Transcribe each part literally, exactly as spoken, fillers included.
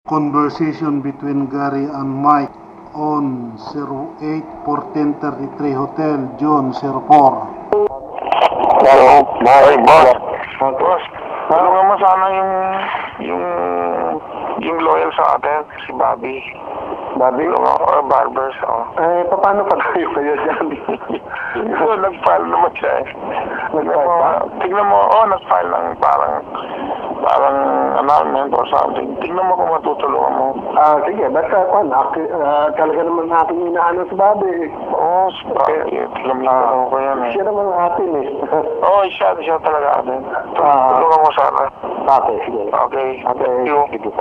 Conversation between Gary and Mike on zero eight fourteen thirty-three Hotel, June zero four. Hello, Mike, boss. Boss, tulungan mo sana yung, yung, yung loyal sa atin, si Bobby. Bobby? Tulungan ko, or Barbers, oh. Eh, paano pa tayo kayo dyan? So, nag-file naman siya eh. Nag-file pa? Tignan mo, oh, nag-file lang parang, parang announcement or something. Tignan mo kung matutulungan mo. Ah, sige, basta kung uh, talaga naman natin inaano si Bobby. Oo, si Bobby. Tignan mo ko yan eh. Siya naman atin eh. Oo, siya, siya talaga atin. Tulungan mo sana. Okay, sige. Okay. Okay. Thank you.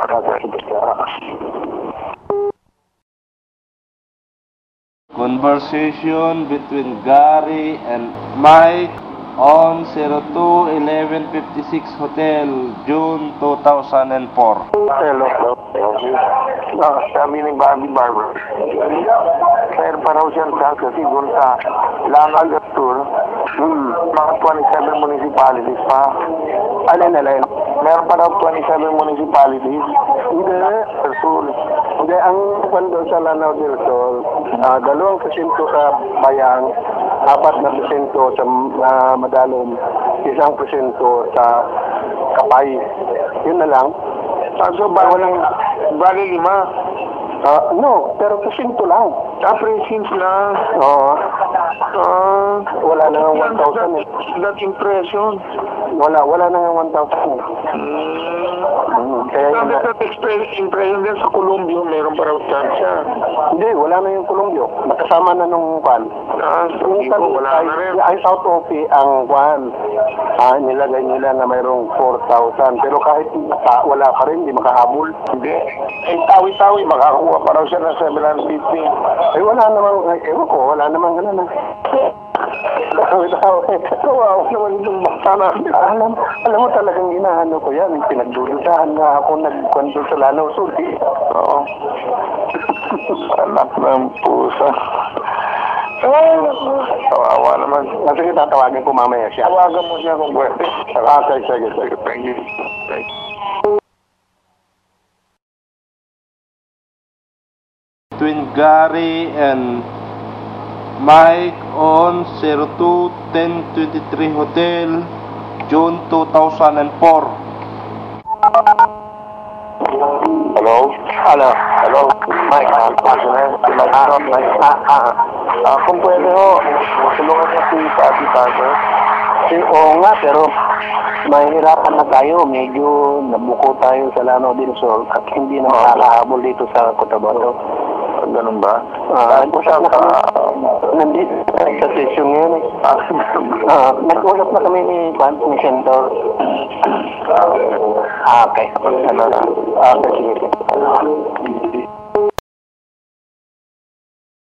Conversation between Gary and Mike on zero two eleven fifty-six Hotel, June two thousand four. Hello, hello. No, sabi ni Bobby Barber. Meron pa raw siyang chance kasi doon sa Langal Tour, hmm, mga twenty-seven municipalities pa. Alin, alin? Meron pa raw twenty-seven municipalities. Hindi. Sur. Hindi, ang kwento sa Lanao del Sol, uh, dalawang presinto sa Bayang, apat na presinto sa uh, Madalom, isang presinto sa Kapay. Yun na lang. Ah, so, ba, walang, bali lima? Uh, no, pero presinto lang. Ah, presinto lang? Oo. Uh, wala na nga one thousand eh. That impression? Wala, wala na nga one thousand eh. Hmm. Hmm. Kaya yun na. That impression din sa Columbio, meron pa raw chance siya. Hindi, wala na yung Columbio. Nakasama na nung kwan. Ah, yung sa wala na rin. Ay, South O P ang kwan. Ah, nilagay nila na mayroong four thousand. Pero kahit naka, wala pa rin, hindi makahabol. Hindi. Eh, tawi-tawi, makakuha pa raw siya ng seven hundred fifty. Eh, wala namang, eh, ewan ko, wala namang gano'n na. Tawi-tawi. Wow, naman itong bata na. Alam, alam mo talagang inaano ko yan. Pinagdududahan na ako nagkwento sa Lanao Sur. Oo. Anak ng pusa. Ay, kawawa naman. Sige, tatawagin ko mamaya siya. Tawagan mo siya kung pwede. Ah, sige, sige, sige. Thank you. Thank you. Between Gary and Mike on zero two ten twenty-three Hotel, June two thousand four. Hello? Hello? Hello? Mike, ah, ah, ah, ah, ah, kung pwede ho, tulungan niya si Bobby Barber. Oo nga, pero mahihirapan na tayo. Medyo nabuko tayo sa Lanao del Sol at hindi na makakahabol dito sa Cotabato. Ganun ba? Ah, uh, siya na kami. Nandito sa session ngayon eh. Ah, nag-usap na kami ni Juan, ni Sentor. Ah, okay. Ah, okay, sige.